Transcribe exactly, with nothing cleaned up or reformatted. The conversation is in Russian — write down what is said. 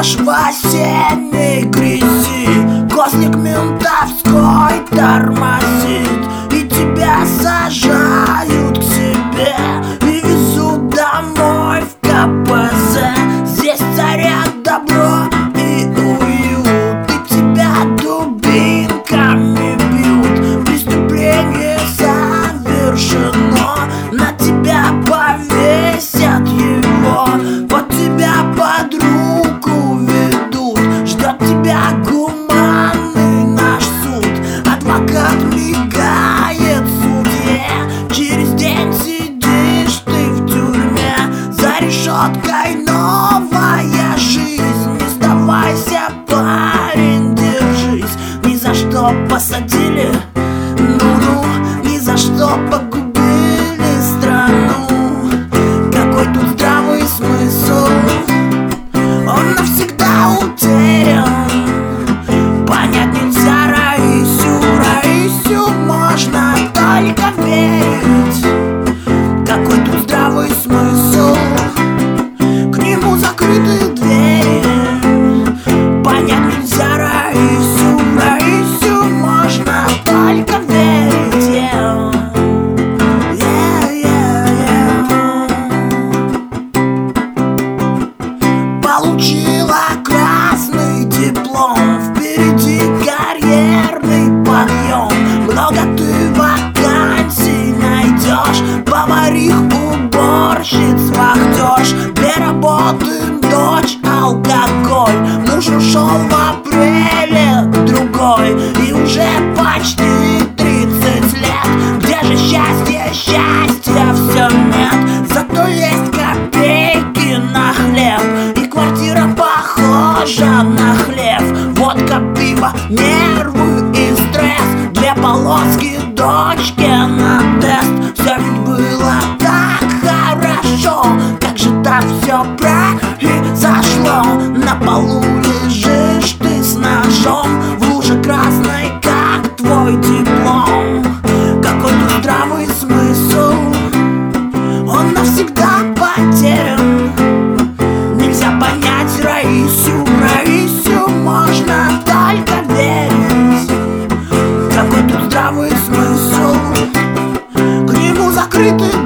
идешь в осенней грязи, госник ментовской тормозит, и тебя сажают к себе и везут домой в ка пэ зэ. Здесь царят добро и уют, и тебя дубинками бьют. Преступление совершено, на тебя повесят его, под тебя под руку ведут. Ждет тебя гуманный наш суд, адвокат мигает судье. Через день сидишь ты в тюрьме, за решеткой новая жизнь. Не сдавайся, парень, держись. Ни за что посадили, ну-ну, ни за что погубили страну. Какой тут здравый смысл? Он навсегда утерян. Понять нельзя Раисю, Раисю можно только верить. Какой тут здравый смысл? К нему закрыты двери. Понять нельзя Раисю, Раисю можно только верить. Yeah. Yeah, yeah, yeah. Получила красный диплом, впереди карьерный подъем. Много ты вакансий найдешь, поварих, уборщиц, вахтёж. Две работы, дочь, алкоголь. Муж ушел в апреле к другой, и уже почти тридцать лет. Где же счастье, счастья все нет, зато есть копейки на хлеб, и квартира похожа на хлев. Водка, пиво, нервы и стресс, две полоски дочке на тест. Все ведь было так хорошо, как же так все произошло? На полу лежишь ты с ножом, в луже красной, как твой диплом. Какой тут здравый смысл? Он навсегда потерян. Нельзя понять Раисю, Раисю можно только верить. Какой тут здравый смысл? К нему закрыты